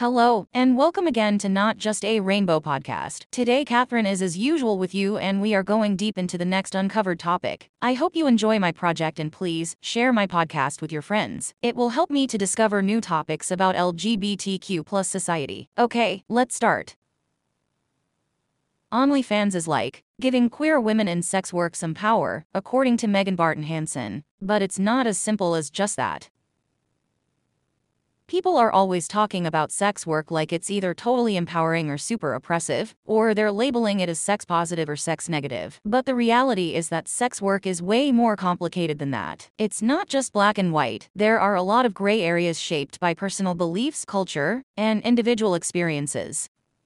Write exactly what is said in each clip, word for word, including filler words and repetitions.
Hello, and welcome again to Not Just a Rainbow podcast. Today, Catherine is as usual with you, and we are going deep into the next uncovered topic. I hope you enjoy my project and please share my podcast with your friends. It will help me to discover new topics about L G B T Q plus society. Okay, let's start. OnlyFans is like giving queer women in sex work some power, according to Megan Barton Hansen. But it's not as simple as just that. People are always talking about sex work like it's either totally empowering or super oppressive, or they're labeling it as sex positive or sex negative. But the reality is that sex work is way more complicated than that. It's not just black and white. There are a lot of gray areas shaped by personal beliefs, culture, and individual experiences.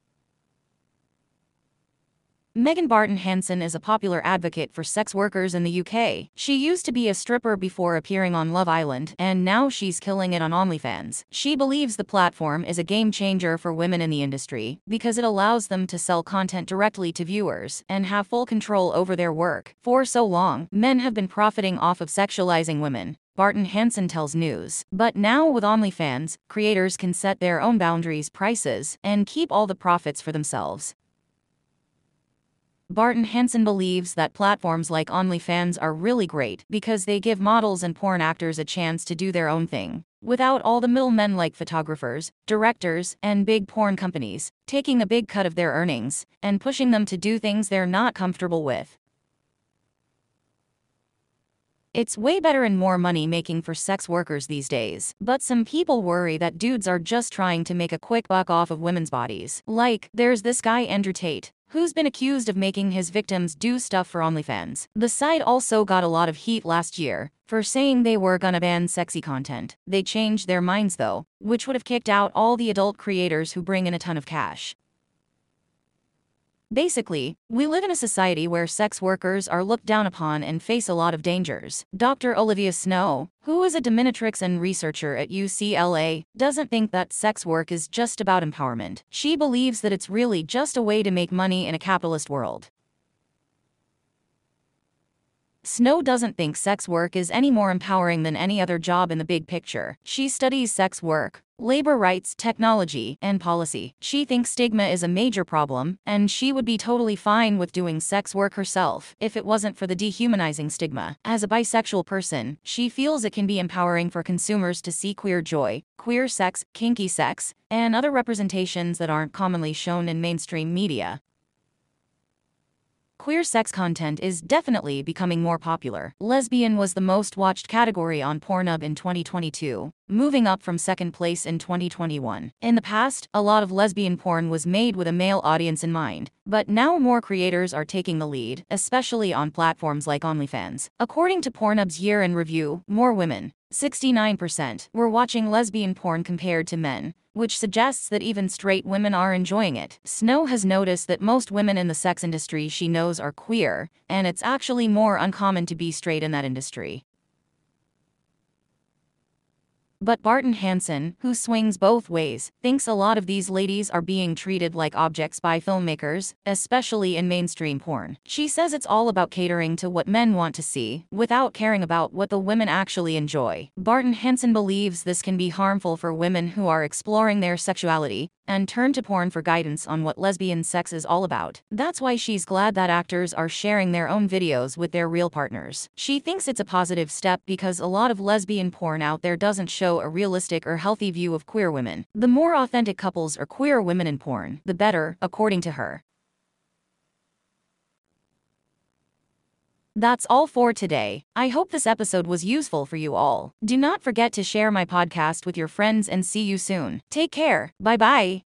Megan Barton Hansen is a popular advocate for sex workers in the U K. She used to be a stripper before appearing on Love Island, and now she's killing it on OnlyFans. She believes the platform is a game changer for women in the industry because it allows them to sell content directly to viewers and have full control over their work. For so long, men have been profiting off of sexualizing women, Barton Hansen tells News. But now with OnlyFans, creators can set their own boundaries, prices, and keep all the profits for themselves. Barton Hansen believes that platforms like OnlyFans are really great because they give models and porn actors a chance to do their own thing, without all the middlemen like photographers, directors, and big porn companies taking a big cut of their earnings and pushing them to do things they're not comfortable with. It's way better and more money making for sex workers these days. But some people worry that dudes are just trying to make a quick buck off of women's bodies. Like, there's this guy Andrew Tate, who's been accused of making his victims do stuff for OnlyFans. The site also got a lot of heat last year for saying they were gonna ban sexy content. They changed their minds though, which would have kicked out all the adult creators who bring in a ton of cash. Basically, we live in a society where sex workers are looked down upon and face a lot of dangers. Doctor Olivia Snow, who is a dominatrix and researcher at U C L A, doesn't think that sex work is just about empowerment. She believes that it's really just a way to make money in a capitalist world. Snow doesn't think sex work is any more empowering than any other job in the big picture. She studies sex work, labor rights, technology, and policy. She thinks stigma is a major problem, and she would be totally fine with doing sex work herself if it wasn't for the dehumanizing stigma. As a bisexual person, she feels it can be empowering for consumers to see queer joy, queer sex, kinky sex, and other representations that aren't commonly shown in mainstream media. Queer sex content is definitely becoming more popular. Lesbian was the most watched category on Pornhub in twenty twenty-two, moving up from second place in twenty twenty-one. In the past, a lot of lesbian porn was made with a male audience in mind, but now more creators are taking the lead, especially on platforms like OnlyFans. According to Pornhub's year in review, more women, sixty-nine percent, were watching lesbian porn compared to men, which suggests that even straight women are enjoying it. Snow has noticed that most women in the sex industry she knows are queer, and it's actually more uncommon to be straight in that industry. But Barton Hansen, who swings both ways, thinks a lot of these ladies are being treated like objects by filmmakers, especially in mainstream porn. She says it's all about catering to what men want to see, without caring about what the women actually enjoy. Barton Hansen believes this can be harmful for women who are exploring their sexuality and turn to porn for guidance on what lesbian sex is all about. That's why she's glad that actors are sharing their own videos with their real partners. She thinks it's a positive step because a lot of lesbian porn out there doesn't show a realistic or healthy view of queer women. The more authentic couples or queer women in porn, the better, according to her. That's all for today. I hope this episode was useful for you all. Do not forget to share my podcast with your friends and see you soon. Take care. Bye bye.